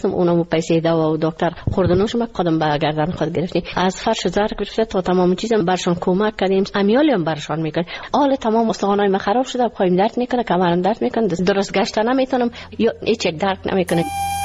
اونم پیسه دوا و دکتر خوردنوش ما قدم به گردن خود گرفتیم، از فرش زر گرفته تا تمام چیزم برشون کمک کردیم، امیالی هم برشون میکنیم. حال تمام استخوانای ما خراب شده، پایم درد میکنه، کمرم درد میکنه، درست گشتن نمیتونم، یا هیچ یک درد نمیکنه.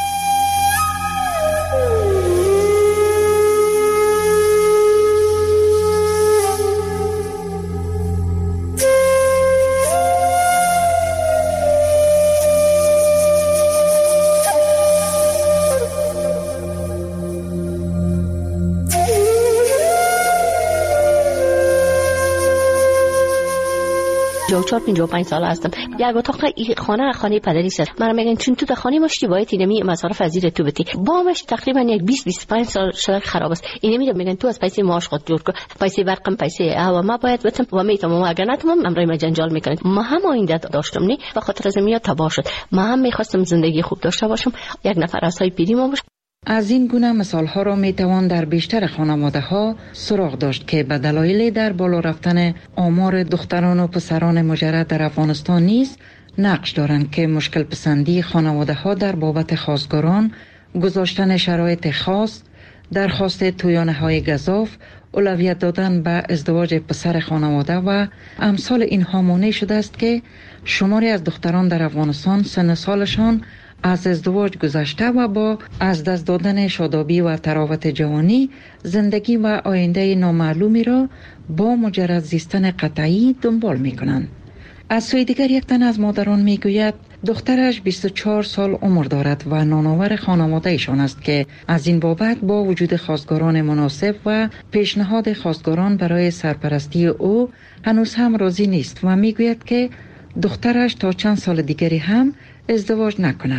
جو 4-5 سال هستم. یک اتاق خانه پدری است. من میگن چون تو در خانه مشتی باید اینمی مصارف از زیر تو بدی. بامش تقریبا یک 20-25 سال شده خراب است. اینمی میگن تو از پیسه معاش خود جور کن. پیسه برقم، پیسه هوا ما باید بدم و میتونم اگر نتونم امرای ما جنجال میکنید. ما هم آینده داشتم نی به خاطر از میاد تباه شد. ما هم میخواستم زندگی خوب داشته باشم. یک نفر اسای پیری ما باشه. از این گونه مثال‌ها را می‌توان در بیشتر خانواده‌ها سراغ داشت که به دلایل در بالا رفتن آمار دختران و پسران مجرد در افغانستان نیز نقش دارند که مشکل پسندی خانواده‌ها در بابت خواستگاران، گذاشتن شرایط خاص، درخواست تویانه‌های گزاف، اولویت دادن به ازدواج پسر خانواده و امثال اینها مانع شده است که شماری از دختران در افغانستان سن سالشان از ازدواج گذشته و با از دست دادن شادابی و تراوت جوانی زندگی و آینده نامعلومی را با مجرد زیستن قطعی دنبال می کنند. از سوی دیگر یک تن از مادران می گوید دخترش 24 سال عمر دارد و نانآور خانواده ایشان است که از این بابت با وجود خواستگاران مناسب و پیشنهاد خواستگاران برای سرپرستی او هنوز هم راضی نیست و می گوید که دخترش تا چند سال دیگری هم ازدواج نکند.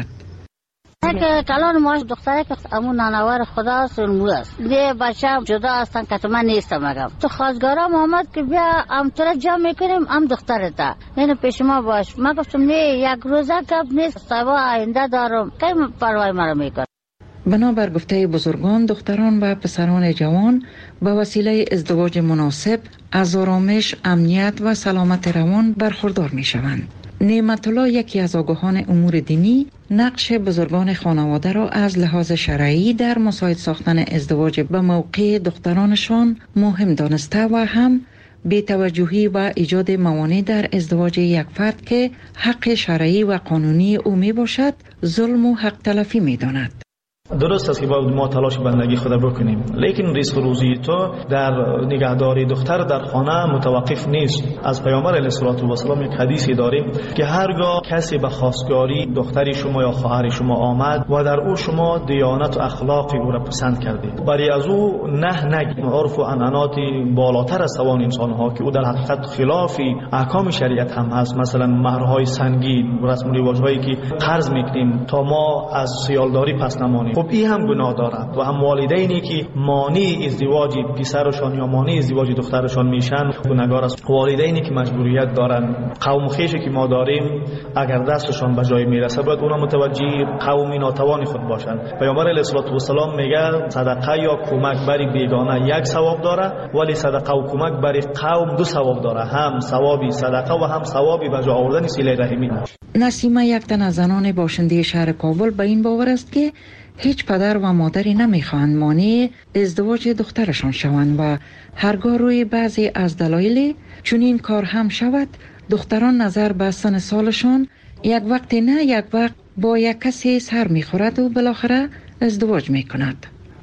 که کلان ماش دختره که امون نانوار خدا است مو است دیگه بچه‌ام جدا هستن که من نیستم. مگم تو خواستگارا محمد که بیا ام تو را جمع میکنیم ام دخترتا اینو پیش ما باش. من گفتم نه یک روزه کب نیست، سبا آینده دارم کی پروای مرا میکنه. بنابر گفته بزرگان دختران و پسران جوان به وسیله ازدواج مناسب از آرامش، امنیت و سلامت روان برخوردار میشوند. نعمت الله یکی از آگاهان امور دینی نقش بزرگان خانواده را از لحاظ شرعی در مساعد ساختن ازدواج به موقع دخترانشان مهم دانسته و هم بی‌توجهی و ایجاد موانع در ازدواج یک فرد که حق شرعی و قانونی او می باشد ظلم و حق تلفی می داند. درست است که باید ما تلاش بندگی خود بکنیم، لیکن رزق روزی تو در نگهداری دختر در خانه متوقف نیست. از پیامبر علیه السلام یک حدیثی داریم که هرگاه کسی به خواستگاری دختری شما یا خواهر شما آمد و در او شما دیانت و اخلاق او را پسند کردید، برای از او نه نگید. عرف و عنعنات بالاتر از توان انسان ها که او در حقیقت خلاف احکام شریعت هم هست، مثلا مهرهای سنگین، رسم و رواج هایی که قرض میکنیم تا ما از سیالداری پس نمانیم. خب این هم گناه دارد و هم والدینی که مانع ازدواج پسرشان یا مانع ازدواج دخترشان میشن گناهگار است. والدینی که مجبوریت دارن، قوم خیشی که ما داریم اگر دستشان به جای میرسه باید اونا متوجه قوم ناتوان خود باشند. پیامبر علیه السلام میگه صدقه یا کمک بر بیگانه یک ثواب داره ولی صدقه و کمک بر قوم دو ثواب داره، هم ثوابی صدقه و هم ثوابی به جا آوردن صله رحمی. نسیمه یک تن از زنان باشنده شهر کابل به این باور است که هیچ پدر و مادری نمیخواهند مانع ازدواج دخترشان شوند و هرگاه روی بعضی از دلایل چون این کار هم شود دختران نظر به سن سالشان یک وقت نه یک وقت با یک کسی سر میخورد و بالاخره ازدواج میکند.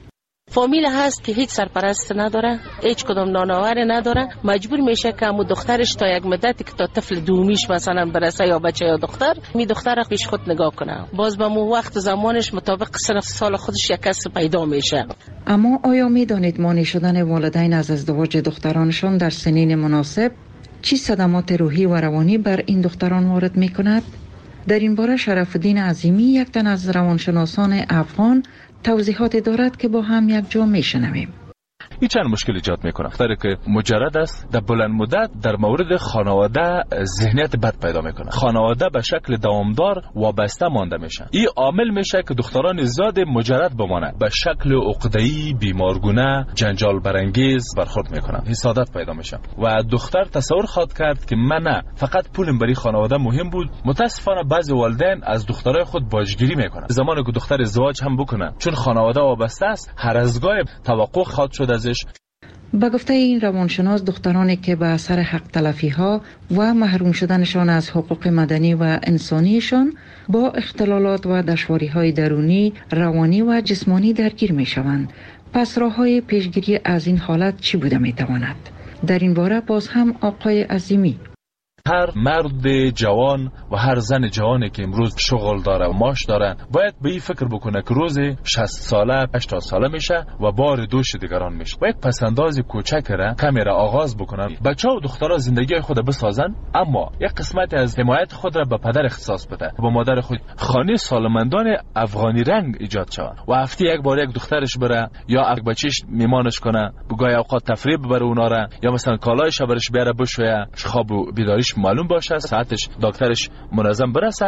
فامیل هست که هیچ سرپرست نداره، هیچ کدام نانآور نداره، مجبور میشه که امو دخترش تا یک مدتی که تا طفل دومیش مثلا برسه یا بچه یا دختر می دختر را پیش خود نگاه کنه، باز به مو وقت زمانش مطابق صرف سال خودش یک کس پیدا میشه. اما آیا میدانید مانع شدن والدین از ازدواج دخترانشان در سنین مناسب چی صدمات روحی و روانی بر این دختران وارد میکند؟ در این باره شرف الدین عظیمی یک تن از روانشناسان افغان توضیحات دارد که با هم یک جا میشنویم. این چند مشکل ایجاد میکنه. دختری که مجرد است در بلند مدت در مورد خانواده ذهنیت بد پیدا میکنه، خانواده به شکل دوامدار وابسته مانده میشه. این عامل میشه که دختران زیاد مجرد بمانه، به شکل عقده‌ای، بیمارگونه، جنجال برانگیز برخورد میکنن، حسادت پیدا میشه و دختر تصور خواهد کرد که من نه فقط پولم برای خانواده مهم بود. متاسفانه بعضی والدین از دخترای خود باجگیری میکنن. زمانی که دختر ازدواج هم بکنه چون خانواده وابسته است، هر از گاه توقع خواهد شد ازش. به گفته این روانشناس، دخترانی که به اثر حق تلفی ها و محروم شدنشان از حقوق مدنی و انسانیشان با اختلالات و دشواری های درونی، روانی و جسمانی درگیر می شوند. پس راه های پیشگیری از این حالت چی بوده می تواند؟ در این باره باز هم آقای عظیمی: هر مرد جوان و هر زن جوانی که امروز شغل داره و معاش داره باید به این فکر بکنه که روز 60 ساله 80 ساله میشه و بار دوش دیگران میشه و یک پسنداز کوچک را کمی را آغاز بکنن. بچه‌ها و دخترها زندگی خود بسازن، اما یک قسمت از حمایت خود را به پدر اختصاص بده، با مادر خود. خانه سالمندان افغانی رنگ ایجاد شود و هفته یک بار یک دخترش بره یا یک بچهش میمانش کنه، بگاه اوقات تفریح ببره اونا را، یا مثلا کالایش برش بیاره بشویه، خواب و بیداریش معلوم باشه، ساعتش دکترش منظم برسه.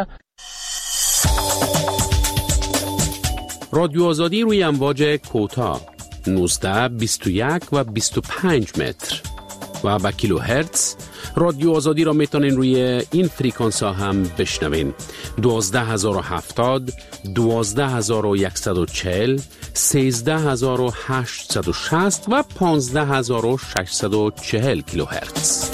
رادیو آزادی روی امواج کوتاه 19 21 و 25 متر و با کیلو هرتز. رادیو آزادی را میتونین روی این فریکانس ها هم بشنوین: 12070 12140 13860 و 15640 کیلو هرتز.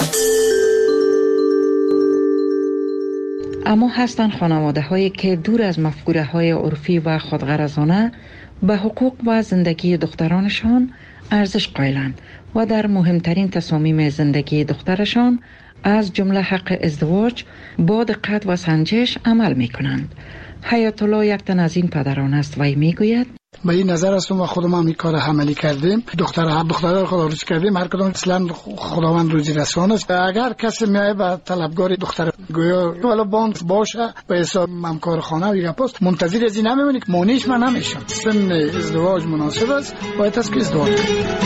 اما هستند خانواده هایی که دور از مفکوره های عرفی و خودغرضانه به حقوق و زندگی دخترانشان ارزش قائلند و در مهمترین تصامیم زندگی دخترشان از جمله حق ازدواج با دقت و سنجش عمل می کنند. حیات الله یک تن از این پدران است و می گوید: به این نظر هستم و خودم هم این کار عملی کردیم. دخترها خدا روزی کردیم. هر کدام اصلا خداوند روزی رسان است. اگر کسی میایه به طلبگار دختر گویا والا باند باشه به حساب همکار خانه و پست منتظر از این نمیمونی که مونیش من نمیشم. سن ازدواج مناسب است، باید است که ازدواج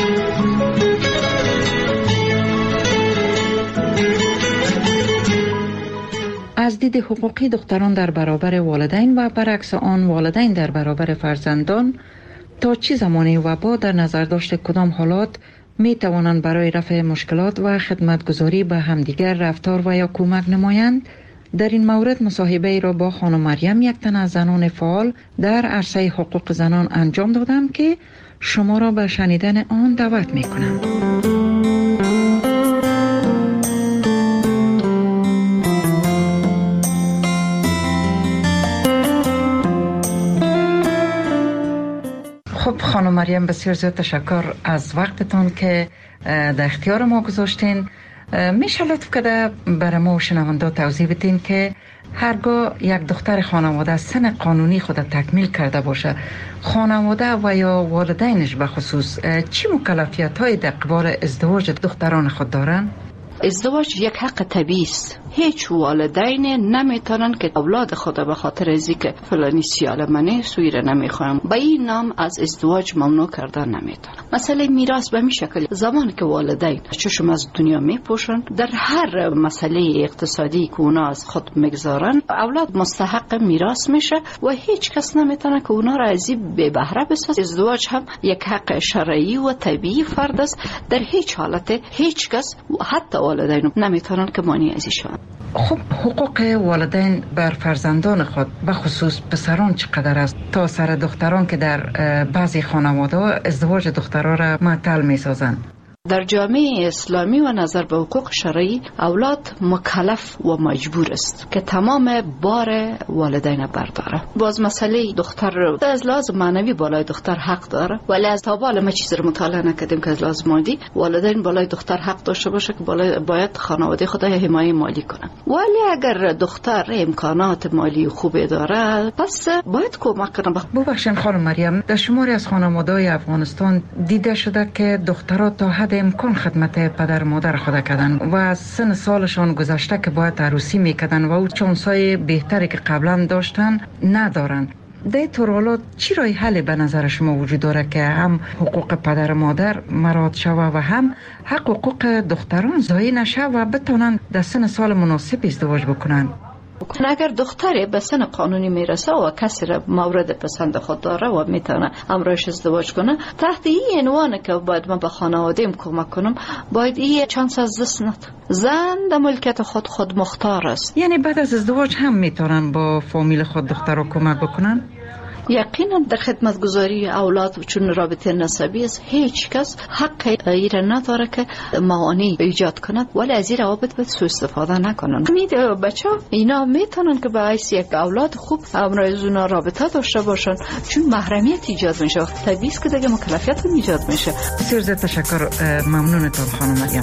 از دید حقوقی دختران در برابر والدین و برعکس آن والدین در برابر فرزندان تا چه زمانی و با در نظر داشت کدام حالات می توانند برای رفع مشکلات و خدمتگزاری به همدیگر رفتار و یا کمک نمایند؟ در این مورد مصاحبه ای را با خانم مریم، یک تن از زنان فعال در عرصه حقوق زنان انجام دادم که شما را به شنیدن آن دعوت می کنم. خب خانم مریم، بسیار زیاد تشکر از وقتتون که در اختیار ما گذاشتین. میشه لطف کرده برای ما و شنونده توضیح بدین که هرگاه یک دختر خانواده سن قانونی خود تکمیل کرده باشه، خانواده و یا والدینش به خصوص چی مکلفیت های در قبال ازدواج دختران خود دارن؟ ازدواج یک حق طبیعی است. هیچ والدین نمیتونن که اولاد خود به خاطر از اینکه فلانی سیاله منه سویره نمیخوام به این نام از ازدواج ممنوع کردن نمیتونن. مسئله میراث به می شکل زمانی که والدین چشم از دنیا میپوشن، در هر مسئله اقتصادی که اونا از خود میگذارن، اولاد مستحق میراث میشه و هیچ کس نمیتونه که اونا را از این بی بهره بسازه. ازدواج هم یک حق شرعی و طبیعی فرد است. در هیچ حالت هیچ کس حتی والدین نمیتونن که مانع از شوند. خب حقوق والدین بر فرزندان خود به خصوص پسران چقدر است تا سر دختران که در بعضی خانواده ازدواج دخترها را معطل میسازند؟ در جامعه اسلامی و نظر به حقوق شرعی اولاد مکلف و مجبور است که تمام بار والدین برداره. باز مسئله دختر از لحاظ معنوی بالای دختر حق داره، ولی از تا بالا ما چیزی رو مطالعه نکردیم که از لحاظ مادی والدین بالای دختر حق داشته باشه که باید خانواده خودش حمایت مالی کنه. ولی اگر دختر امکانات مالی خوبی داره پس باید کمک کنه. ببخشید خانم مریم، در شماری از خانواده‌های افغانستان دیده شده که دخترها تا حد امکان خدمت پدر مادر خود کردن و از سن سالشان گذشته که باید عروسی میکردن و او چانسای بهتری که قبلا داشتن ندارن. در طور حالات چی رای حل به نظر شما وجود داره که هم حقوق پدر و مادر مراعات شوه و هم حقوق دختران ضایع نشه و بتونن در سن سال مناسب ازدواج بکنن؟ اگر دختری به سن قانونی میرسه و کسی را مورد پسند خود داره و میتونه همراهش ازدواج کنه، تحت این عنوان که باید من به خانواده‌ام کمک کنم، باید این چانس از دست ندم. زن در ملکیت خود مختار است. یعنی بعد از ازدواج هم میتونن با فامیل خود دخترها کمک بکنن؟ یقینا در خدمتگزاری اولاد چون رابطه نسبی است، هیچ کس حق ایره نداره که معانی ایجاد کند، ولی از این روابط باید سوء استفاده نکنن. بچه اینا میتونن که با حیث یک اولاد خوب همراه از اونا رابطه داشته باشن، چون محرمیت ایجاد میشه، وقت طبیعی است که دیگه مکلفیت ایجاد میشه. بسیار زیاد تشکر، ممنونتون خانم مریم.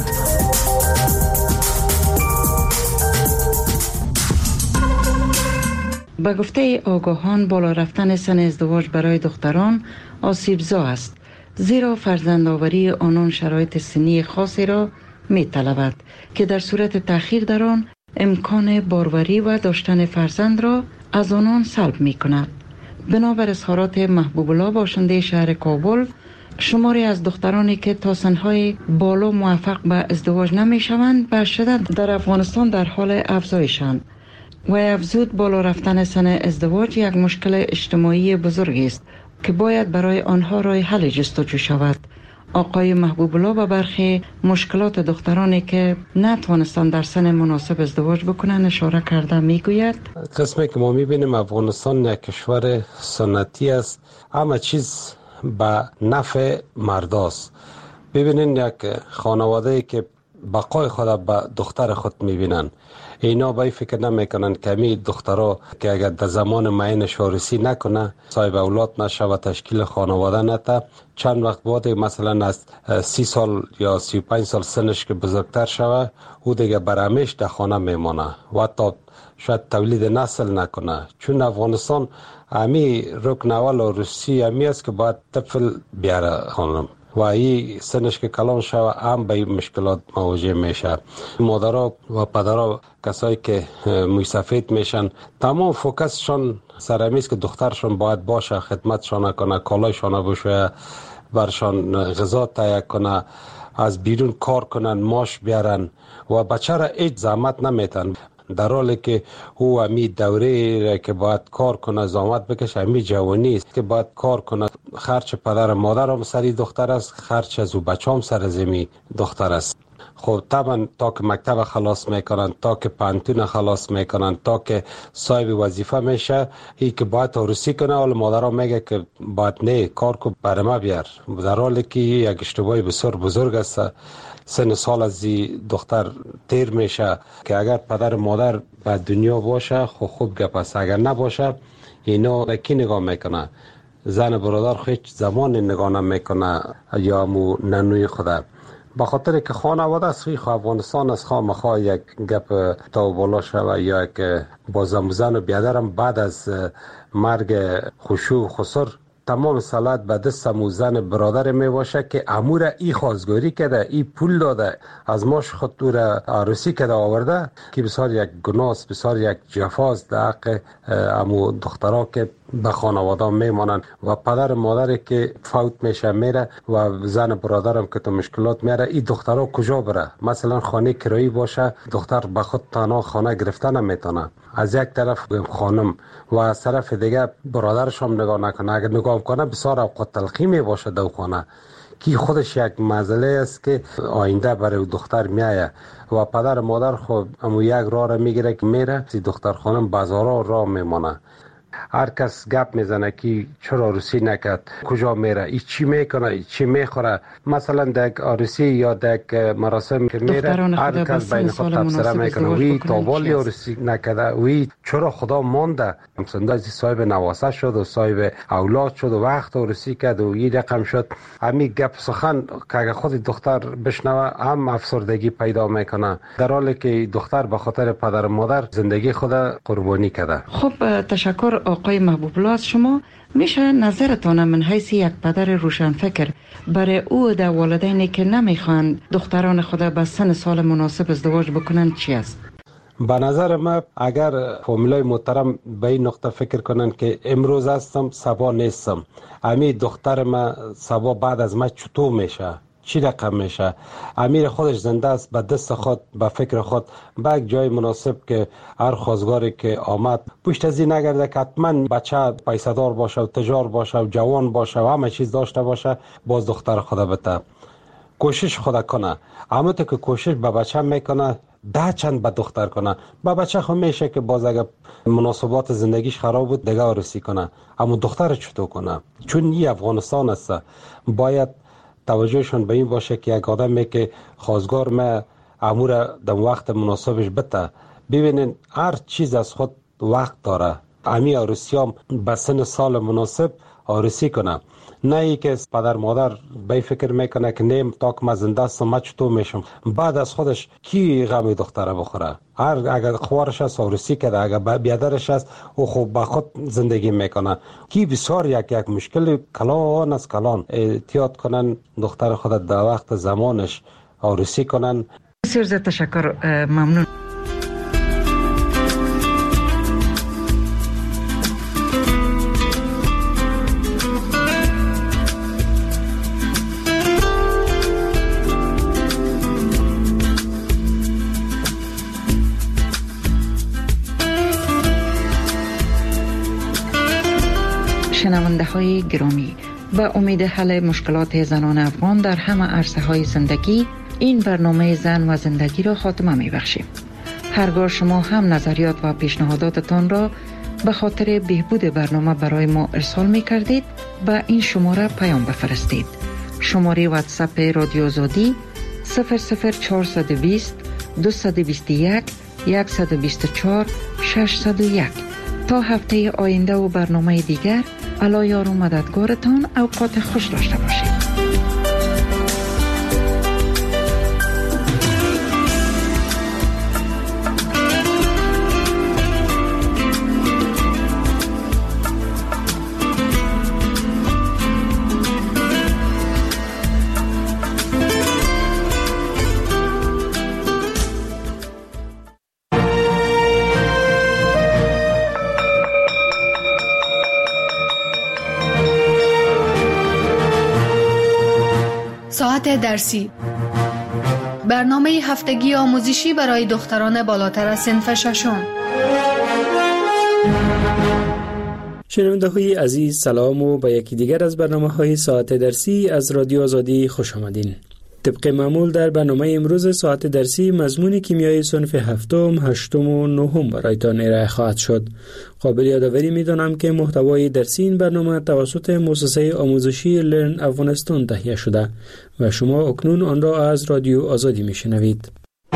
به گفته آگاهان بالا رفتن سن ازدواج برای دختران آسیبزا است، زیرا فرزندآوری آنان شرایط سنی خاصی را می طلبد که در صورت تأخیر در آن امکان باروری و داشتن فرزند را از آنان سلب می کند. بنابر اظهارات محبوب الله باشنده شهر کابل، شماری از دخترانی که تا سنهای بالا موفق به ازدواج نمی شوند به شدت در افغانستان در حال افزایشند و افزود بالا رفتن سن ازدواج یک مشکل اجتماعی بزرگ است که باید برای آنها راه حل جستجو شود. آقای محبوب الله به برخی مشکلات دخترانی که نتوانستند در سن مناسب ازدواج بکنن اشاره کرده میگوید: قسمی که ما میبینیم افغانستان یک کشور سنتی است، همه چیز به نفع مرداست. ببینین یک خانواده که بقای خود به دختر خود میبینن، اینا به فکر نمیکنن که می دخترها که اگر در زمان معین شورسی نکنه، صاحب اولاد نشه و تشکیل خانواده نده، چند وقت بعد مثلا از 30 سال یا 35 سال سنش که بزرگتر شوه، او دیگه برهمش در خانه میمانه و تا شاید تولید نسل نکنه. چون افغانستان امی رکن اول و روسی امی است که باید طفل بیاره خانم و این سنش که کلان شوه هم به این مشکلات مواجه میشه. مادرها و پدرها کسایی که موی سفید میشن، تمام فوکسشان سر امیست که دخترشان باید باشه، خدمتشان کنه، کالایشان بشه، برشان غذا تهیه کنه، از بیرون کار کنن، ماش بیارن و بچه را هیچ زحمت نمیتن، در حالی که او امی دوره که باید کار کنه، زحمت بکشه، امی جوانی است که باید کار کنه. خرچ پدر و مادر هم سری دختر است، خرچ از او بچه هم سر زمی دختر است. خب طبعا تا که مکتب خلاص میکنن، تا که پانتون خلاص میکنن، تا که صاحب وظیفه میشه، ای که باید عروسی کنه، حالا مادرها میگه که باید نه کار کو برما بیار، در حالی که یک اشتباهی بسیار بزرگ است. سن سال از دختر تیر میشه که اگر پدر مادر به دنیا باشه خوب گپ است، اگر نباشه اینا کی نگاه میکنه؟ زن برادر هیچ زمان نگاه نمیکنه یا مو ننوی خدا، به خاطر که خانواده است. افغانستان از خامخا یک گپ تا بالا شوه یا یک با زن و بیادرم بعد از مرگ خشوع خسر تمام صلاحیت به دست زن برادر می باشه که امور ای خواستگاری کرده، ای پول داده، از ماش خود تو را عروسی کرده آورده، که بسیار یک گناه، بسیار یک جفاست در حق امو دخترها که به خانواده میمانند و پدر مادر که فوت میشه میره و زن برادرم که تو مشکلات میره، این دخترها کجا بره؟ مثلا خانه کرایی باشه، دختر به خود تنها خانه گرفته نمیتونه، از یک طرف خانم و از طرف دیگه برادرش هم نگاه نکنه. اگر نگاه کنه بسیار اوقات تلخی می باشه دو خانه، که خودش یک مسئله است که آینده برای دختر میایه و پدر مادر خود امو یک راه را میگیره که میره، دختر خانم بازارا راه میمانه. هر کس گپ میزنه که چرا عروسی نکرد، کجا میره، ای چی میکنه، ای چی میخوره. مثلا در عروسی یا در مراسم که میره، هر کس بین خود تبصره میکنه وی تاوالی عروسی نکرده، وی چرا خدا مانده، مثلا صاحب نواسه شد و صاحب اولاد شد و وقت عروسی کرد و این رقم شد. همین گپ سخن که اگه خود دختر بشنوه هم افسردگی پیدا میکنه، در حالی که دختر به خاطر پدر و مادر زندگی خود قربانی کرده. خب تشکر آقای محبوب الله. از شما میشه نظرتان من حیث یک پدر روشنفکر برای او در والدینی که نمیخوان دختران خود به سن سال مناسب ازدواج بکنن چی است؟ به نظر من اگر فامیلای محترم به این نقطه فکر کنن که امروز هستم سبا نیستم، امی دختر من سبا بعد از من چطور میشه، چی رقم میشه، امیر خودش زنده است، به دست خود به فکر خود به یک جای مناسب که هر خواستگاری که آمد پشت از این نگرده که حتما بچه پیسه‌دار باشه و تجار باشه و جوان باشه و همه چیز داشته باشه، باز دختر خدا بده کوشش خدا کنه. اما تو که کوشش به بچه میکنه ده چند به دختر کنه، به بچه خود میشه که باز اگر مناسبات زندگیش خراب بود دیگه عروسی کنه، اما دختر چطور کنه؟ چون این افغانستان است، باید توجهشون به این باشه که یک آدمی که خواستگار ما امور در وقت مناسبش بده. ببینین هر چیز از خود وقت داره، امی عروسی هم به سن سال مناسب عروسی کنه، نه ای که پدر مادر به فکر میکنه که نیم تا که من زنده هستم من چطور میشم، بعد از خودش کی غم دختره بخوره. هر اگر خوارش است عروسی کرده، اگر بیادرش است او خوب با خود زندگی میکنه. کی بسیار یک مشکل کلان از کلان احتیاط کنن دختر خود در وقت زمانش عروسی کنن. بسیار تشکر، ممنون. شنونده های گرامی، به امید حل مشکلات زنان افغان در همه عرصه های زندگی، این برنامه زن و زندگی را خاتمه می بخشیم. هرگاه شما هم نظریات و پیشنهاداتتان را به خاطر بهبود برنامه برای ما ارسال می کردید، به این شماره پیام بفرستید. شماره واتساپ رادیو آزادی 00420 221 124 601. تا هفته آینده و برنامه دیگر، الله یار و مددگارتان. اوقات خوش داشته باشید. ساعت درسی، برنامه هفتگی آموزشی برای دختران بالاتر از صنف ششم. شنونده های عزیز، سلام و به یکی دیگر از برنامه های ساعت درسی از رادیو آزادی خوش آمدین. طبق معمول در برنامه امروز ساعت درسی مضمون کیمیای صنف هفتم، هشتم و نهم برایتان ارائه خواهد شد. قابل یادآوری می‌دانم که محتوای درسی این برنامه توسط مؤسسه آموزشی لرن افغانستان تهیه شده و شما اکنون آن را از رادیو آزادی میشنوید.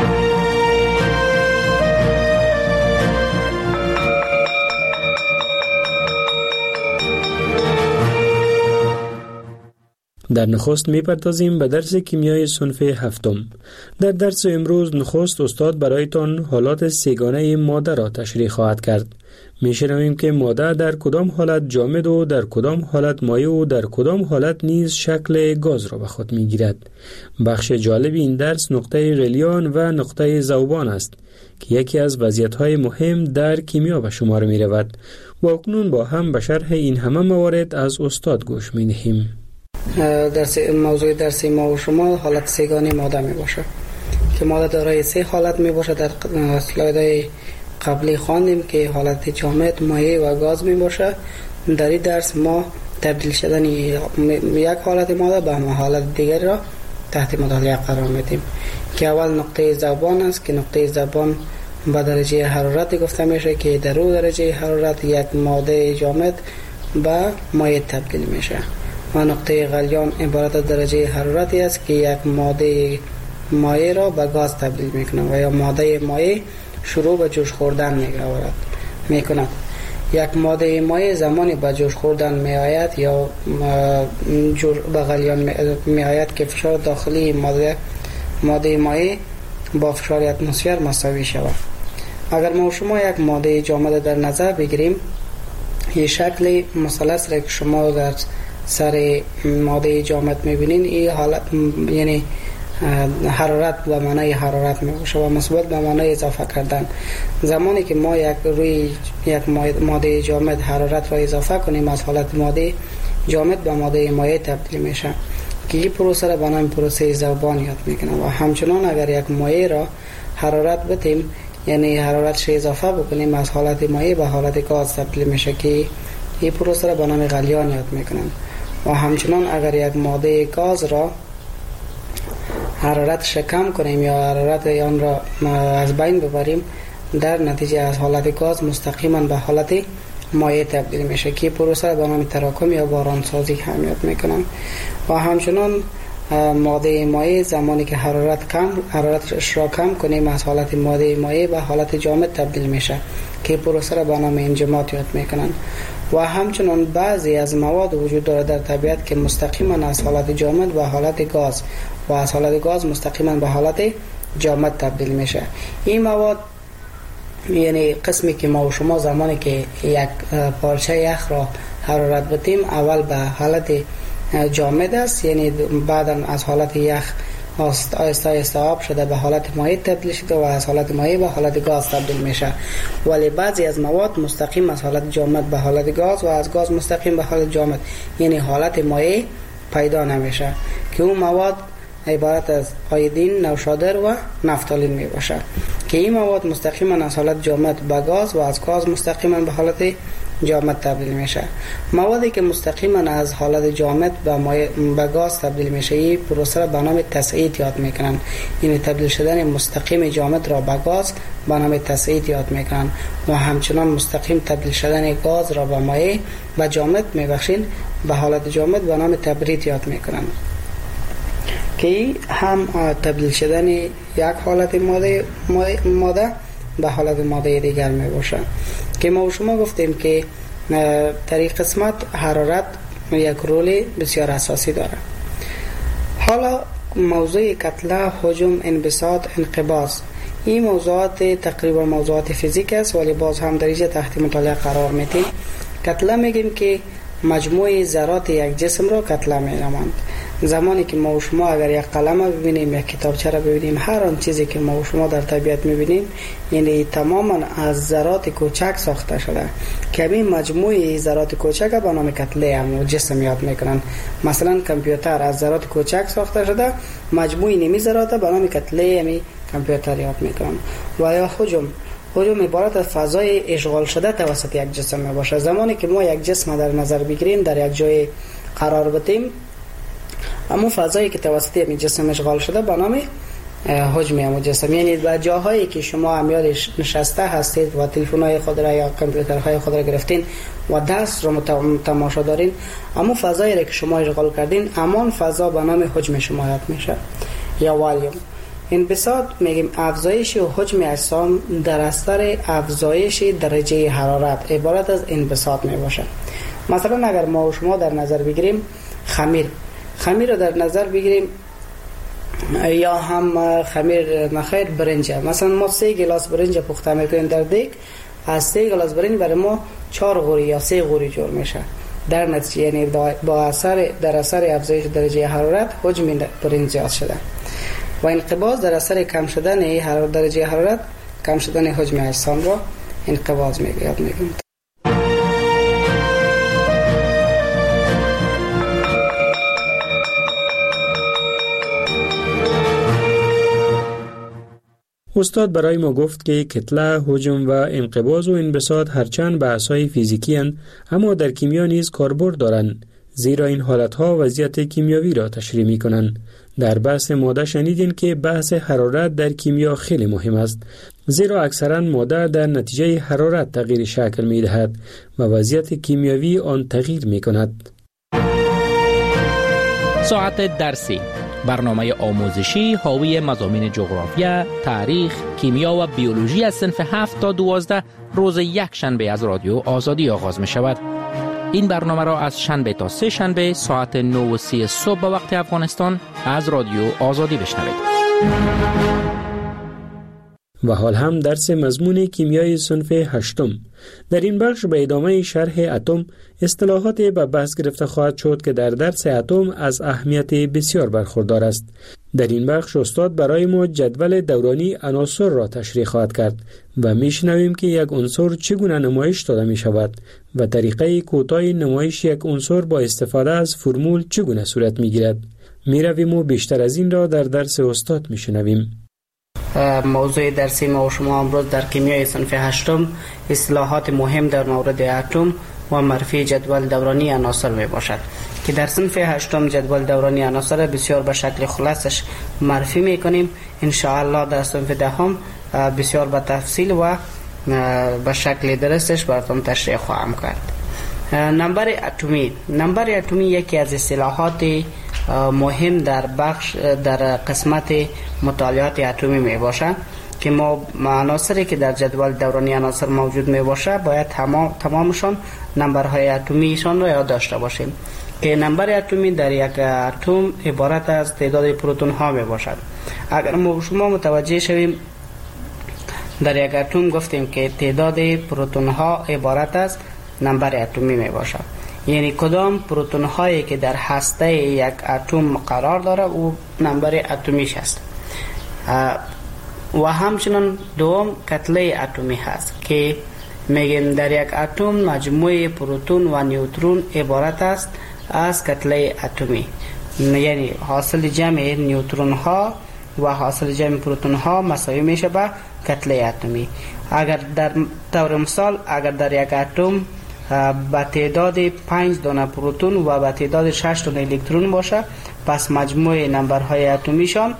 در نخست میپردازیم به درس کیمیای صنف هفتم. در درس امروز نخست استاد برایتان حالات سه‌گانه ماده را تشریح خواهد کرد. میشنویم که ماده در کدام حالت جامد و در کدام حالت مایع و در کدام حالت نیز شکل گاز را به خود میگیرد. بخش جالب این درس نقطه غلیان و نقطه ذوبان است که یکی از وضعیت‌های مهم در کیمیا به شمار می‌رود. و اکنون با هم به شرح این همه موارد از استاد گوش می‌دهیم. موضوع درسی ما و شما حالت سه‌گانه ماده می باشه که ماده دارای سه حالت می باشه. در اسلایدهای قبلی خواندیم که حالت جامد، مایع و گاز می باشه. در این درس ما تبدیل شدن یک حالت ماده به حالت دیگر را تحت مطالعه قرار میدیم که اول نقطه ذوبان است که نقطه ذوبان به درجه حرارت گفته میشه که در او درجه حرارت یک ماده جامد به مایع تبدیل میشه. و نقطه غلیان عبارت از درجه حرارتی است که یک ماده مایع را به گاز تبدیل میکنه و یا ماده مایع شروع به جوش خوردن میکند. یک ماده مایع زمانی به جوش خوردن میآید یا به غلیان میآید که فشار داخلی ماده مایع با فشار اتمسفر مساوی شود. اگر ما شما یک ماده جامد در نظر بگیریم، این شکل مثلث را که شما در سر ماده جامد میبینین، این حالت یعنی حرارت به معنای حرارت می باشه و مثبت به معنای اضافه کردن. زمانی که ما روی یک ماده جامد حرارت را اضافه کنیم از حالت ماده جامد به ماده مایع تبدیل میشه که این پروسه را به نام پروسه ذوبان یاد میکنه. و همچنان اگر یک مایع را حرارت بدیم، یعنی حرارتش اضافه بکنیم، از حالت مایع به حالت گاز تبدیل میشه که این پروسه را به نام غلیان یاد میکنن. و همچنان اگر یک ماده گاز را حرارتش کم کنیم یا حرارت آن را از بین ببریم، در نتیجه از حالت گاز مستقیما به حالت مایع تبدیل میشه که پروسه را به نام تراکم یا بارانسازی هم یاد میکنن. و همچنان ماده مایع زمانی که حرارتش را کم کنیم از حالت ماده مایع به حالت جامد تبدیل میشه که پروسه را به نام انجماد یاد میکنن. و همچنان بعضی از مواد وجود داره در طبیعت که مستقیما از حالت جامد به حالت گاز و از حالت گاز مستقیما به حالت جامد تبدیل میشه. این مواد یعنی قسمی که ما و شما زمانی که یک پارچه یخ را حرارت بدیم اول به حالت جامد است، یعنی بعدا از حالت یخ آهسته آب شده به حالت مایع تبدیل شده و از حالت مایع به حالت گاز تبدیل میشه. ولی بعضی از مواد مستقیم از حالت جامد به حالت گاز و از گاز مستقیم به حالت جامد، یعنی حالت مایع پیدا نمیشه که اون مواد عبارت از آیودین، نوشادر و نفتالین می باشه که این مواد مستقیما از حالت جامد به گاز و از گاز مستقیما به حالت جامد تبدیل میشه. موادی که مستقیما از حالت جامد به گاز تبدیل میشه این پروسه را به نام تسعید یاد میکنن، یعنی تبدیل شدن مستقیم جامد را به گاز به نام تسعید یاد میکنن. و همچنان مستقیم تبدیل شدن گاز را به مایع و جامد میبخشین به حالت جامد به نام تبرید یاد میکنن که هم تبدیل شدن یک حالت ماده به حالت ماده دیگر می باشه. که ما و شما گفتیم که در این قسمت حرارت یک رول بسیار اساسی داره. حالا موضوع کتله، حجم، انبساط، انقباض، این موضوعات تقریبا موضوعات فیزیک است ولی باز هم در تحت مطالعه قرار میدیم. کتله میگیم که مجموع ذرات یک جسم را کتله مینامند. زمانی که ما و شما اگر یک قلم ببینیم، یک کتابچه را ببینیم، هر آن چیزی که ما و شما در طبیعت میبینیم یعنی تماما از ذرات کوچک ساخته شده که همین مجموعه ذرات کوچک به نام کتله هم جسم یاد میکنن. مثلا کامپیوتر از ذرات کوچک ساخته شده، مجموعه نیمی ذرات به نام کتله همی کامپیوتر یاد میکنن. و یا حجم عبارت از فضای اشغال شده توسط یک جسم می باشه. زمانی که ما یک جسم در نظر بگیریم، در یک جای قرار بدیم، اما فضایی که توسط این جسم اشغال شده به نام حجم همون جسم، یعنی در جاهایی که شما امیالش نشسته هستید و تلفن‌های خود را یا کامپیوترهای خود را گرفتین و دست را تماشا دارین، اما فضایی را که شما اشغال کردین همان فضا به نام حجم شما یاد میشه یا والیوم. انبساط میگیم افزایش و حجم اجسام در اثر افزایش درجه حرارت عبارت از انبساط می باشه. مثلا اگر ما و شما در نظر بگیریم خمیر رو در نظر بگیریم یا هم خمیر نخیر برنج، مثلا ما 3 گلاس برنج پخته میکنیم در دیگ، از 3 گلاس برنج برای ما 4 غوری یا 3 غوری جور میشه. در نتیجه یعنی در اثر افزایش درجه حرارت حجم برنج زیاد شده. و انقباض در اثر کم شدن درجه حرارت کم شدن حجم اجسام را انقباض میگیم. استاد برای ما گفت که کتله، حجم و انقباض و انبساط هرچند بحث‌های فیزیکی اند اما در کیمیا نیز کاربرد دارند، زیرا این حالتها وضعیت کیمیاوی را تشریح می‌کنند. در بحث ماده شنیدین که بحث حرارت در کیمیا خیلی مهم است، زیرا اکثرا ماده در نتیجه حرارت تغییر شکل می‌دهد و وضعیت کیمیاوی آن تغییر می‌کند. ساعت درسی، برنامه آموزشی حاوی مضامین جغرافیا، تاریخ، کیمیا و بیولوژی از صنف 7 تا 12 روز یک شنبه از رادیو آزادی آغاز می شود. این برنامه را از شنبه تا 3 شنبه ساعت 9:30 صبح به وقت افغانستان از رادیو آزادی بشنوید. و حال هم درس مضمون کیمیای صنف 8. در این بخش به ادامه شرح اتم اصطلاحات به بحث گرفته خواهد شد که در درس اتم از اهمیت بسیار برخوردار است. در این بخش استاد برای ما جدول دورانی عناصر را تشریح خواهد کرد و میشنویم که یک عنصر چگونه نمایش داده می شود و طریقه کوتاه نمایش یک عنصر با استفاده از فرمول چگونه صورت می گیرد. می رویم و بیشتر از این را در درس استاد می شنویم. موضوع درسی ما و شما امروز در کیمیای صنف 8 اصطلاحات مهم در مورد اتم و معرفی جدول دورانی عناصر می باشد که در صنف 8 جدول دورانی عناصر بسیار به شکل خلاصش معرفی می کنیم. ان شاء الله در صنف 10 بسیار به تفصیل و به شکل درستش براتون تشریح خواهم کرد. نمبر اتمی یکی از اصطلاحات مهم در قسمت مطالعات اتمی می باشد که ما عناصری که در جدول دورانی عناصر موجود می باشه باید تمامشان نمبرهای اتمیشان را یاد داشته باشیم که نمبر اتمی در یک اتم عبارت از تعداد پروتون ها می باشد. اگر ما شما متوجه شویم در یک اتم گفتیم که تعداد پروتون ها عبارت از نمبر اتمی می باشد، یعنی کدام پروتون هایی که در هسته یک اتم قرار داره او نمبر اتمیش است. و همچنین دوم کتله اتمی هست که میگیم در یک اتم مجموعه پروتون و نیوترون عبارت است از کتله اتمی، یعنی حاصل جمع نیوترون ها و حاصل جمع پروتون ها مساوی میشه به کتله اتمی. اگر در طور مثال اگر در یک اتم با تعداد 5 دانه پروتون و با تعداد 6 دانه الکترون باشه، پس مجموع نمبرهای اتمیشان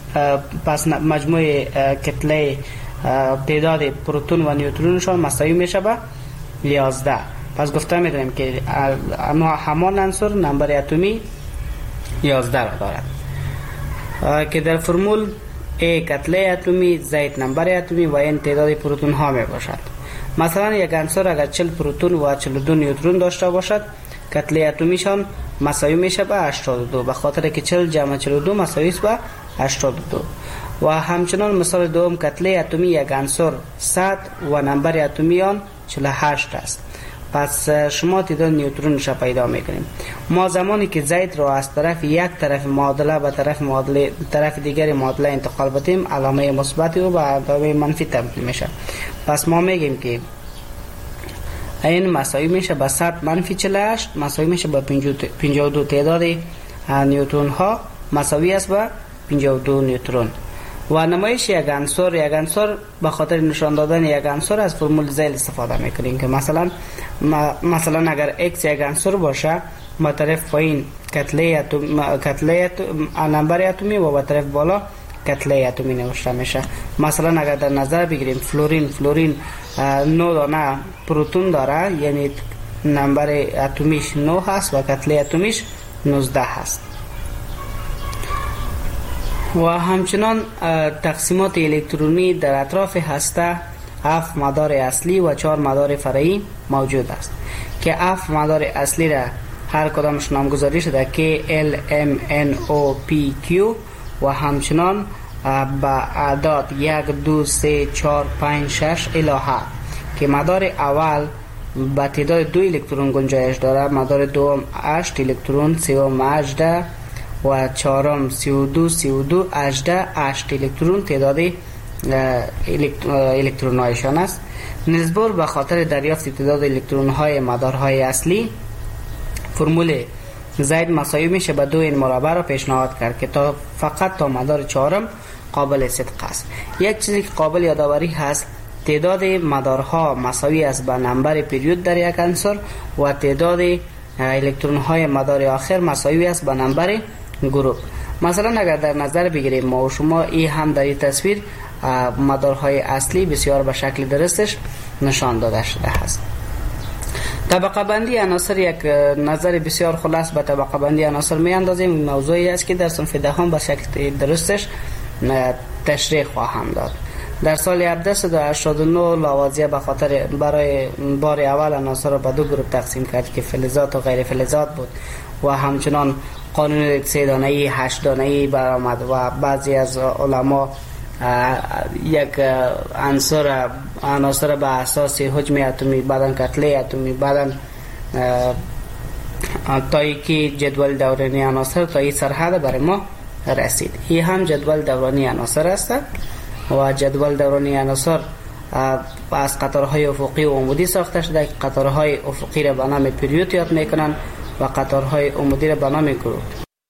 مجموع کتله تعداد پروتون و نیوترونشان مساوی میشه به 11. پس گفته میدونیم که همان عنصر نمبر اتمی 11 را دارد که در فرمول A کتله اتمی، Z نمبر اتمی و N تعداد پروتون ها می باشد. مثلا یک عنصر اگر 40 پروتون و 42 نیوترون داشته باشد، کتله اتمیشان مساوی میشه به 82 به خاطر که 40 جمع 42 مساوی است به 82. و همچنان مثال دوم کتله اتمی یک عنصر 100 و نمبر اتمی آن 48 است. پس شما تعداد نیوترونش را پیدا میکنیم. ما زمانی که زید را از طرف یک طرف معادله به طرف دیگر معادله انتقال بدیم، علامه مثبت و به علامه منفی تبدیل میشه. پس ما میگیم که این مساوی میشه به 100 منفی 48 مساوی میشه به 52. تعداد نیوترون ها مساوی است به 52 نیوترون. و نمایش یک عنصر به خاطر نشان دادن یک عنصر از فرمول زیل استفاده میکنیم که مثلا اگر x یک عنصر باشه، با طرف پایین کتله نمبر اتمی و با طرف بالا کتله اتمی نوشته میشه. مثلا اگر در نظر بگیریم فلورین 9 دانه پروتون داره، یعنی نمبر اتمیش 9 هست و کتله اتمیش 19 هست. و همچنان تقسیمات الکترونی در اطراف هسته 7 مدار اصلی و 4 مدار فرعی موجود است که 7 مدار اصلی را هر کدامش نامگذاری شده که L M N O P Q و همچنان با اعداد 1 2 3 4 5 6 الهه که مدار اول با تعداد 2 الکترون گنجایش داره، مدار دوم 8 الکترون، سوم 18 و چهارم 32 18 8 الکترون تعداد الکترون هایشان است. نسبت به خاطر دریافت تعداد الکترون های مدارهای اصلی، فرمول زید مساوی میشه به 2 n مربع را پیشنهاد کرد که فقط تا مدار چهارم قابل صدق است. یک چیزی که قابل یادآوری هست، تعداد مدارها مساوی است به نمبر پریود در یک عنصر و تعداد الکترون های مدار آخر مساوی است به نمبر گروه. مثلا اگر در نظر بگیریم ما و شما این هم در این تصویر مدارهای اصلی بسیار به شکل درستش نشان داده شده است. طبقه بندی عناصر یک نظر بسیار خلاص به طبقه بندی عناصر می اندازیم. موضوعی است که در صنف دهم به شکل درستش تشریح خواهم داد. در سال 1789 لاوازیه به خاطر برای بار اول عناصر را به 2 گروه تقسیم کرد که فلزات و غیر فلزات بود و همچنان قانون 3 دانه‌ای 8 دانه‌ای برآمد و بعضی از علما یک عناصر به اساس حجم اتمی، بعدن کتله اتمی، بعدن تا که جدول دورانی عناصر تا این سرحد برای ما رسید. این هم جدول دورانی عناصر است و جدول دورانی عناصر از قطارهای افقی و عمودی ساخته شده که قطارهای افقی را به نام پریود یاد میکنن و قطارهای عمودی را به نام گروه.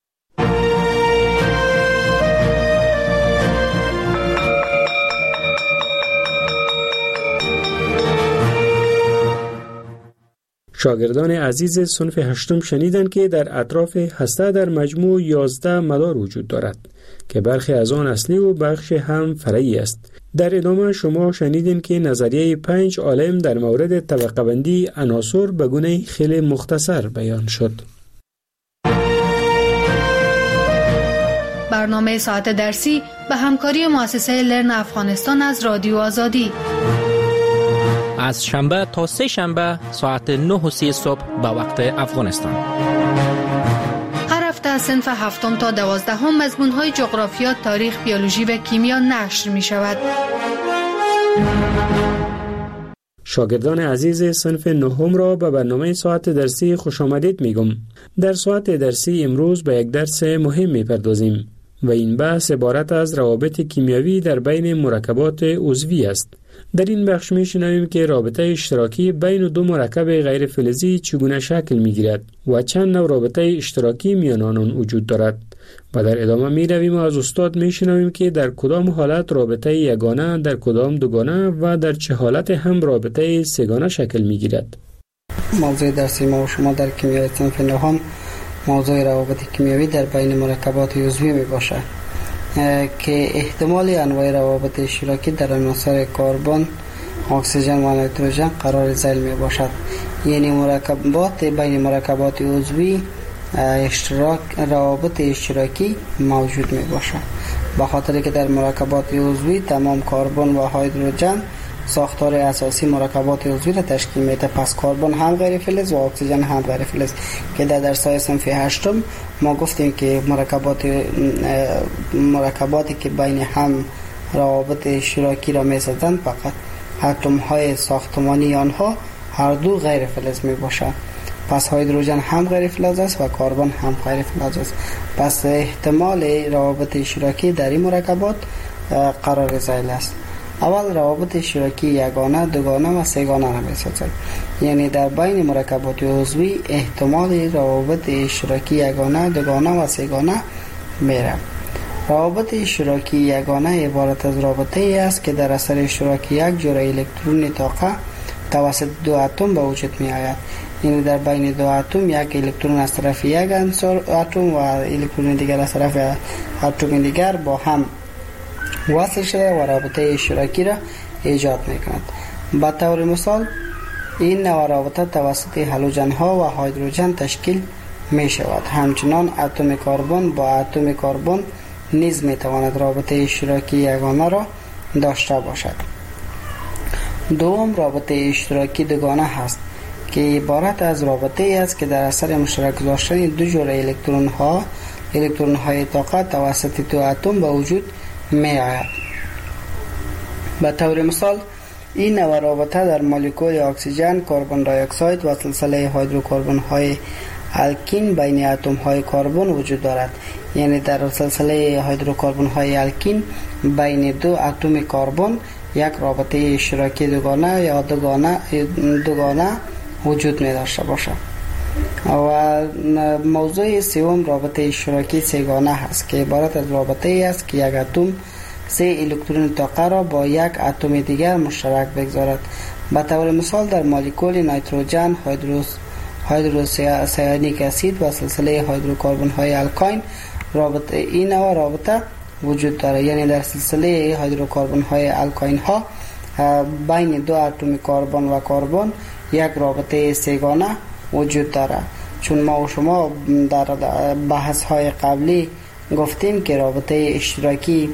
شاگردان عزیز صنف 8 شنیدند که در اطراف هسته در مجموع 11 مدار وجود دارد که برخی از آن اصلی و بخش هم فرعی است. در ادامه شما شنیدین که نظریه 5 عالم در مورد طبقه بندی عناصر به گونه خیلی مختصر بیان شد. برنامه ساعت درسی به همکاری مؤسسه لرن افغانستان از رادیو آزادی از شنبه تا سه شنبه ساعت 9:30 صبح به وقت افغانستان. هر هفته از صنف 7 تا 12 مضمون‌های جغرافیا، تاریخ، بیولوژی و کیمیا نشر می شود. شاگردان عزیز صنف 9 را به برنامه ساعت درسی خوش آمدید میگم. در ساعت درسی امروز به یک درس مهم میپردازیم و این بحث عبارت از روابط کیمیایی در بین مرکبات عضوی است. در این بخش میشنویم که رابطه اشتراکی بین دو مرکب غیر فلزی چگونه شکل میگیرد و چند نوع رابطه اشتراکی میان آنان وجود دارد و در ادامه میرویم و از استاد میشنویم که در کدام حالت رابطه یگانه، در کدام دوگانه و در چه حالت هم رابطه سه‌گانه شکل میگیرد. موضوع درسی ما و شما در کیمیای صنف 9 موضوع روابط کیمیایی در بین مرکبات عضوی می باشد که احتمال انواع روابط اشتراکی در عناصر کربن، اکسیژن و نیتروژن قرار ذیل می باشد. یعنی مرکبات بین مرکبات عضوی روابط اشتراکی موجود می باشد، به خاطر که در مرکبات عضوی تمام کربن و هیدروژن ساختار اساسی مرکبات عضوی را تشکیل میده. پس کربن هم غیر فلز و اکسیژن هم غیر فلز که در درس‌های صنف 8 ما گفتیم که مرکباتی که بین هم روابط اشتراکی را میسازند فقط اتم‌های ساختمانی آنها هر دو غیر فلز می باشند. پس هیدروژن هم غیر فلز است و کربن هم غیر فلز است. پس احتمال روابط اشتراکی در این مرکبات قرار ذیل است. اول روابط اشتراکی یگانه، دوگانه و سه‌گانه را می‌سازد. یعنی در بین مرکبات عضوی احتمال روابط اشتراکی یگانه، دوگانه و سه‌گانه میره. روابط اشتراکی یگانه عبارت از رابطه ای است که در اثر اشتراک یک جور الکترون طاقه توسط دو اتم به وجود می آید. یعنی در بین دو اتم یک الکترون از طرف یک اتم و الکترون دیگر از طرف اتم دیگر با هم وصل شده و رابطه اشتراکی را ایجاد میکند. به طور مثال این نوع رابطه توسط هالوژن ها و هیدروژن تشکیل می شود. همچنان اتم کربن با اتم کربن نیز می تواند رابطه اشتراکی یگانه را داشته باشد. دوم رابطه اشتراکی دوگانه هست که عبارت از رابطه ای است که در اثر مشترک گذاشتن دو جور الکترون های طاقه توسط دو اتم به وجود می آید. به طور مثال این نوع رابطه در مولکول اکسیژن، کربن دی اکساید و سلسله هیدروکربن های الکین بین اتم های کربن وجود دارد. یعنی در سلسله هیدروکربن های الکین بین دو اتم کربن یک رابطه اشتراکی دوگانه یا دوگانه وجود می داشته باشد. و موضوع سوم رابطه اشتراکی سه‌گانه هست که عبارت از رابطه ای است که یک اتم 3 الکترون طاقه را با یک اتم دیگر مشترک بگذارد. به طور مثال در مولکول نیتروژن، هیدروسیانیک اسید و سلسله هیدروکربن های الکاین رابطه این نوع رابطه وجود دارد. یعنی در سلسله هیدروکربن های الکاین ها بین دو اتم کربن و کربن یک رابطه سه‌گانه وجود دارد. چون ما و شما در بحث های قبلی گفتیم که رابطه اشتراکی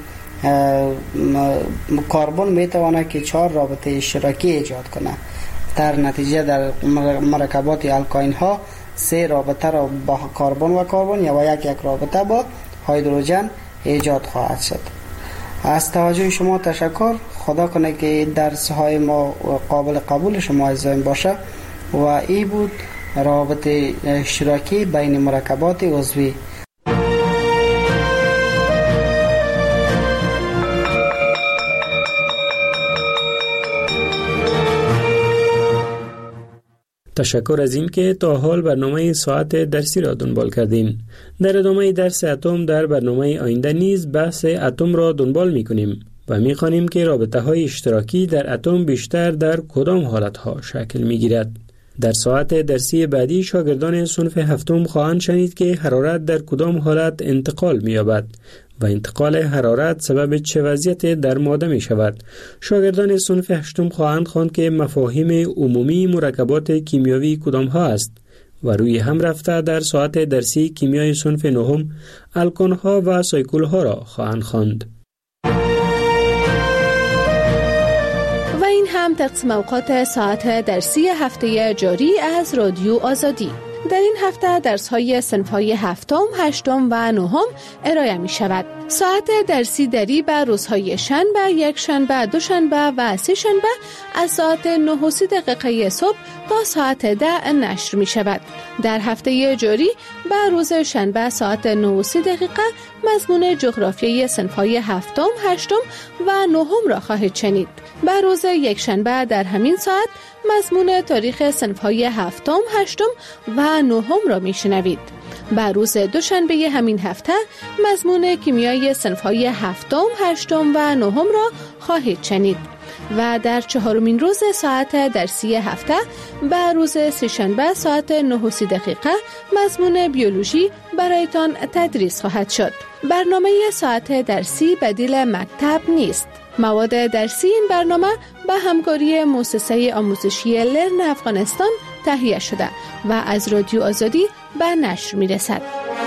کربن میتواند که 4 رابطه اشتراکی ایجاد کنه. در نتیجه در مرکبات الکاین ها 3 رابطه را با کربن و کربن یا یک رابطه با هیدروژن ایجاد خواهد شد. از توجه شما تشکر. خدا کنه که درس های ما قابل قبول شما عزیزان باشه و این بود روابط اشتراکی بین مرکبات عضوی. تشکر از این که تا حال برنامه ساعت درسی را دنبال کردین. در ادامه درس اتم در برنامه آینده نیز بحث اتم را دنبال می کنیم و می خوانیم که رابطه های اشتراکی در اتم بیشتر در کدام حالت ها شکل می گیرد. در ساعت درسی بعدی شاگردان صنف هفتم خواهند شنید که حرارت در کدام حالت انتقال می یابد و انتقال حرارت سبب چه وضعیت در ماده می شود. شاگردان صنف هشتم خواهند خواند که مفاهیم عمومی مرکبات کیمیاوی کدام ها است و روی هم رفته در ساعت درسی کیمیای صنف نهم الکن ها و سایکل ها را خواهند خواند. و این هم تقسیم اوقات ساعت درسی هفته جاری از رادیو آزادی. در این هفته درس‌های صنف‌های هفتم، هشتم و نهم ارائه می‌شود. ساعت درسی دری به روزهای شنبه، یک شنبه، دوشنبه و سه شنبه از ساعت 9:30 صبح تا ساعت 10 نشر می‌شود. در هفته جاری به روز شنبه ساعت 9:30 مضمون جغرافیای صنف‌های هفتم، هشتم و نهم را خواهید شنید. به روز یک شنبه در همین ساعت مضمون تاریخ صنف‌های هفتم، هشتم و نهم را میشنوید. به روز دوشنبه همین هفته مضمون کیمیای صنف‌های هفتم، هشتم و نهم را خواهید شنید. و در چهارمین روز ساعت درسی هفته به روز سه‌شنبه ساعت 9:30 مضمون بیولوژی برایتان تدریس خواهد شد. برنامه ساعت درسی بدیل مکتب نیست. مواد درسی این برنامه به همکاری مؤسسه آموزشی لرن افغانستان تهیه شده و از رادیو آزادی به نشر میرسد.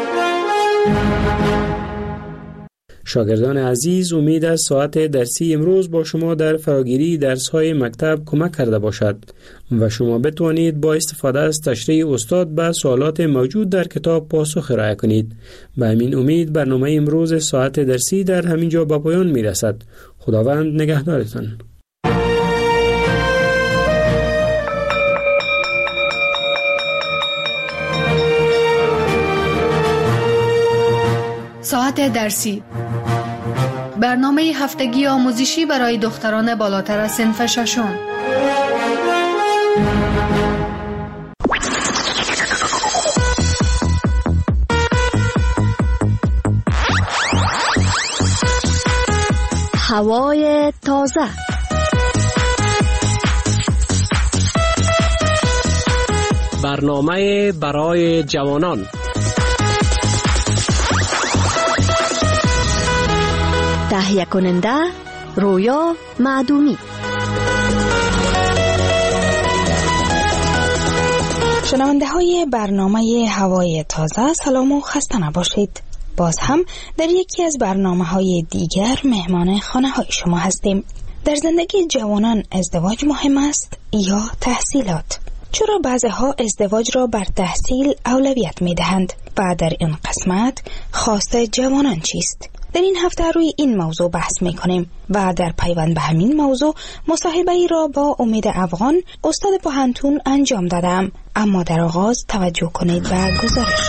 شاگردان عزیز، امید است ساعت درسی امروز با شما در فراگیری درس‌های مکتب کمک کرده باشد و شما بتوانید با استفاده از تشریح استاد به سوالات موجود در کتاب پاسخ ارائه کنید. به همین امید برنامه امروز ساعت درسی در همین جا به پایان میرسد. خداوند نگهدارتان. ساعت درسی، برنامه هفتگی آموزشی برای دختران بالاتر از صنف ششم. هوای تازه، برنامه برای جوانان، تهیه کننده رویا معدومی. شنونده های برنامه هوای تازه، سلام و خسته نباشید. باز هم در یکی از برنامه های دیگر مهمان خانه های شما هستیم. در زندگی جوانان ازدواج مهم است یا تحصیلات؟ چرا بعضها ازدواج را بر تحصیل اولویت می دهند و در این قسمت خواست جوانان چیست؟ در این هفته روی این موضوع بحث می کنیم و در پیوند به همین موضوع مصاحبه ای را با امید افغان استاد پوهنتون انجام دادم. اما در آغاز توجه کنید به گزارش.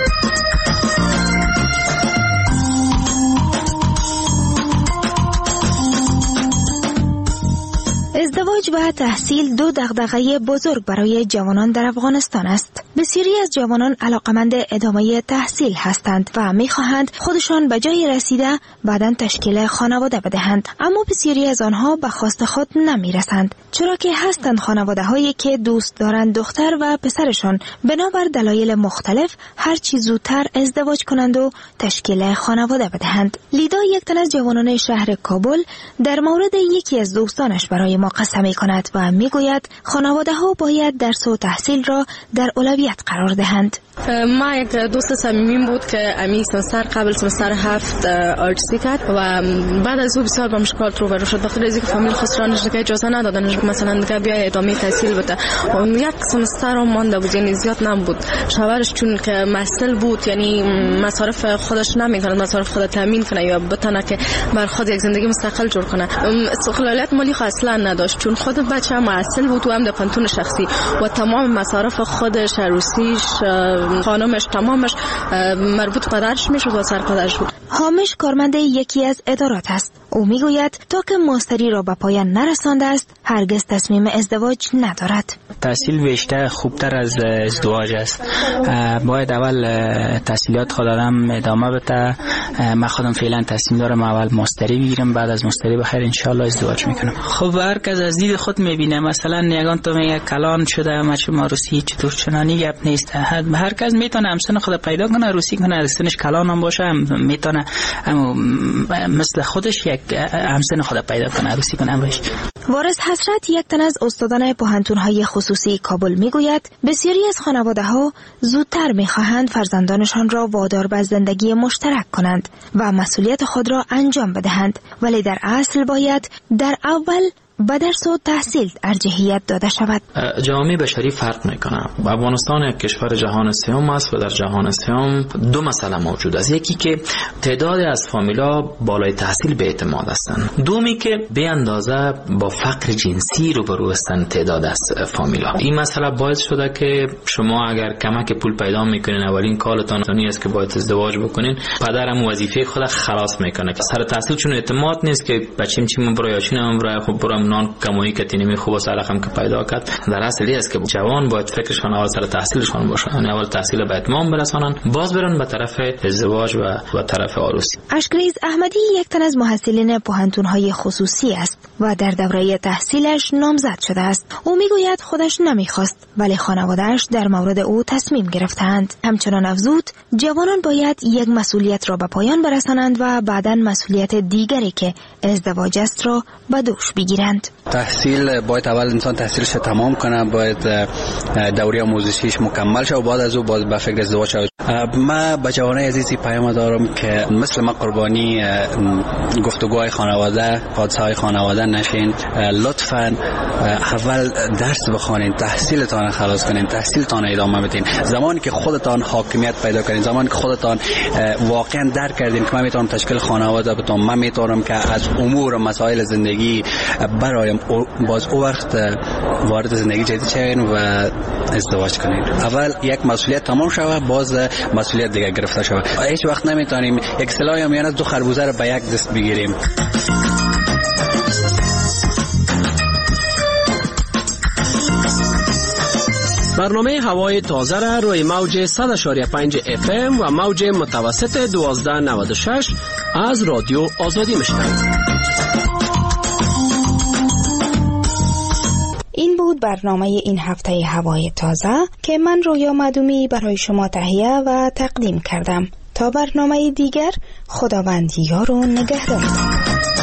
ازدواج و تحصیل دو دغدغه بزرگ برای جوانان در افغانستان است. بسیاری از جوانان علاقمند ادامه تحصیل هستند و می‌خواهند خودشان به جای رسیده بعداً تشکیل خانواده بدهند، اما بسیاری از آنها به خواست خود نمی‌رسند، چرا که هستند خانواده‌هایی که دوست دارند دختر و پسرشان بنابر دلایل مختلف هر چی زودتر ازدواج کنند و تشکیل خانواده بدهند. لیدا، یک تن از جوانان شهر کابل، در مورد یکی از دوستانش برای ما قسم می‌کند و می‌گوید خانواده‌ها باید درس و تحصیل را در اولویت اولویت قرار دهند. ما یک دوست صمیمیم بود که امی سمستر قبل سمستر 7 آرتسی کرد و بعد از او بسیار با مشکلات روبرو شد، بخاطر از اینکه فامیل خسرانش دیگه اجازه ندادن مثلا دیگه بیا ادامه تحصیل بده. یک سمستر هم مانده بود، یعنی زیاد نبود. شوهرش چون که مسئول بود، یعنی مصارف خودش نمیکنه، مصارف خود تامین کنه یا بتونه که بر خود یک زندگی مستقل جور کنه. استقلالیت مالی اصلا نداشت چون خود بچه مسئول بود و هم در پانتون شخصی و تمام مصارف خودش، عروسیش، خانمش، تمامش مربوط پدرش میشد و سر پدرش بود. حامش کارمند یکی از ادارات است. او میگوید تا که ماستری را به پایان نرسانده است هرگز تصمیم ازدواج ندارد. تحصیل بیشتر خوبتر از ازدواج است. باید اول تحصیلات خود آدم ادامه بده. من خودم فعلا تصمیم دارم اول ماستری بگیرم، بعد از ماستری بخیر ان شاء الله ازدواج میکنم. خب هر کس از دید خود میبینه. مثلا یگان تو میگه کلان شده مچ روسی چطور چنانی گپ نیست. هر کس میتونه همسن خود پیدا کنه، روسی کنه، سنش کلان هم باشه میتونه مثل خودش یک همسن خود پیدا کنه، روسی کنه باشه. وارث حسرت یک تن از استادان پوهنتون‌های خصوصی کابل میگوید بسیاری از خانواده‌ها زودتر می‌خواهند فرزندانشان را وادار به زندگی مشترک کنند و مسئولیت خود را انجام بدهند، ولی در اصل باید در اول به درس و تحصیل ارجحیت داده شود. جامعه بشری فرق میکنه. افغانستان یک کشور جهان سوم است و در جهان سوم دو مسئله موجود است. یکی که تعداد از فامیلا بالای تحصیل به اعتماد هستند، دومی که به اندازه با فقر جنسی روبرو هستند تعداد از فامیلا. این مسئله باعث شده که شما اگر کمک پول پیدا میکنین اولین کارتان این است که باید ازدواج بکنین. پدرم وظیفه خود خلاص میکنه که سر تحصیل چون اعتماد نیست که بچیم چیم برای یاشینم برای خب برام نان کمایی که تینمی خوب و سالخم که پیدا کرد. در اصلی است که جوان باید فکرشان اول سر تحصیلشان باشه، یعنی اول تحصیل به اتمام برسانن، باز برن به طرف ازدواج و طرف عروسی. اشکریز احمدی یک تن از محصلین پوهنتون‌های خصوصی است و در دوره تحصیلش نامزد شده است. او میگوید خودش نمیخواست ولی خانواده‌اش در مورد او تصمیم گرفتند. همچنان افزود جوانان باید یک مسئولیت را به پایان برسانند و بعداً مسئولیت دیگری که ازدواج است را به دوش بگیرند. تحصیل باید اول انسان تحصیلش تمام کنه، باید دوره آموزشیش مکمل شه و بعد از او باید به فکر ازدواج شه. من به جوانای عزیزی پیام دارم که مثل ما قربانی گفتگوهای خانواده، حادثه‌های خانواده نشین. لطفاً اول درس بخونین، تحصیلتان خلاص کنین، تحصیلتان ادامه بدین. زمانی که خودتان حاکمیت پیدا کنین، زمانی که خودتان واقعا درک کردین که من میتونم تشکیل خانواده بدم، من میتونم که از امور و مسائل زندگی برایم باز او وقت وارد زندگی جدید شوین و ازدواج کنین. اول یک مسئولیت تمام شود، باز مسئولیت دیگه گرفته شود. هیچ وقت نمیتونیم یک سلاح هم یعنی دو خربوزه رو به یک دست بگیریم. برنامه هوای تازه را روی موج 100.5 FM و موج متوسط 1296 از رادیو آزادی میشنوید. این بود برنامه این هفته هوای تازه که من رویا مدومی برای شما تهیه و تقدیم کردم. تا برنامه دیگر خداوند یار و نگهدارتان.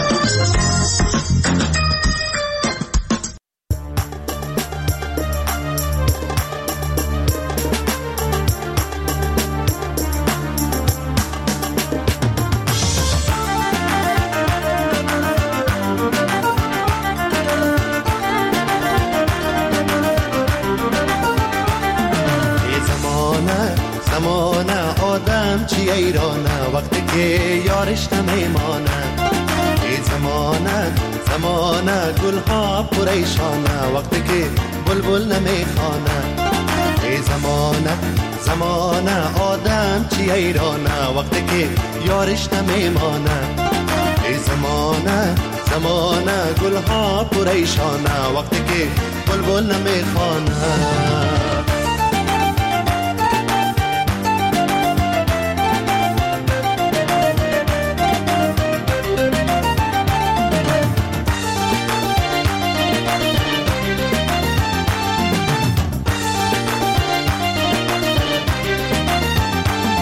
وقتی که یارش نمیمانه، ای زمانه گلها پریشانه، وقتی که بلبل نمیخوانه، ای زمانه آدم چی ایرانه، وقتی که یارش نمیمانه، ای زمانه گلها پریشانه، وقتی که بلبل نمیخوانه.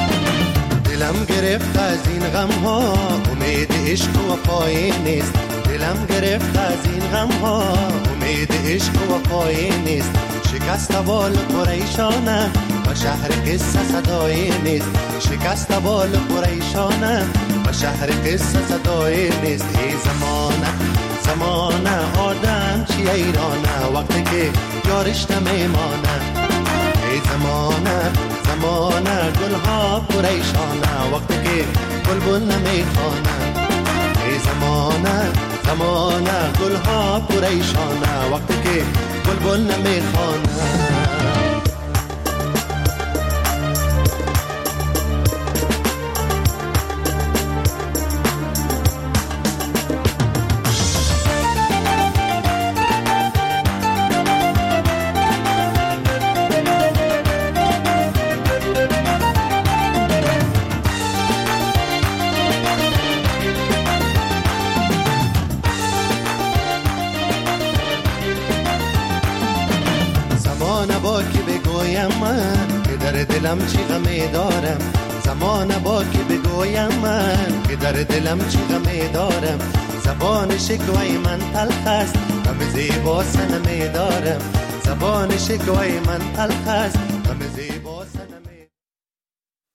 گرفت از این غم ها، امید عشق و پای نیست. دلم گرفت از این غم ها، امید عشق و وفای نیست. شکست بال پریشانم و شهر قصه صدای نیست. شکست بال پریشانم و شهر قصه صدای نیست. ای زمانه آدم چی ایرانه، وقتی که یارش نمیمانه. ای زمانه گلها پریشانه، وقتی که بلبل نمیخوانه. ای زمانه گلها پریشانه، وقتی که بلبل نمیخوانه. دلم چی غمی دارم، زمان با که بگویم من که در دلم چی غمی دارم. زبان شکوای من تلخ است، غم زیبا سنمی دارم. زبان شکوای من تلخ است، غم زیبا